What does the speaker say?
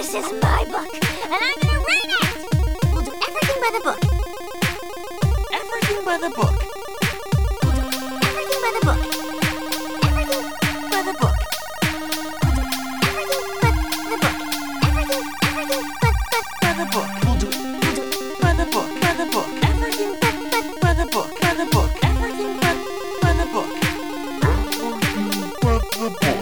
This is my book, and I'm gonna read it! We'll do everything by the book. Everything by the book. We'll do everything by the book. Everything By the book. everything By the book. We'll do by the book. By the book. Everything by the book. By the book. Everything by the book. By the book.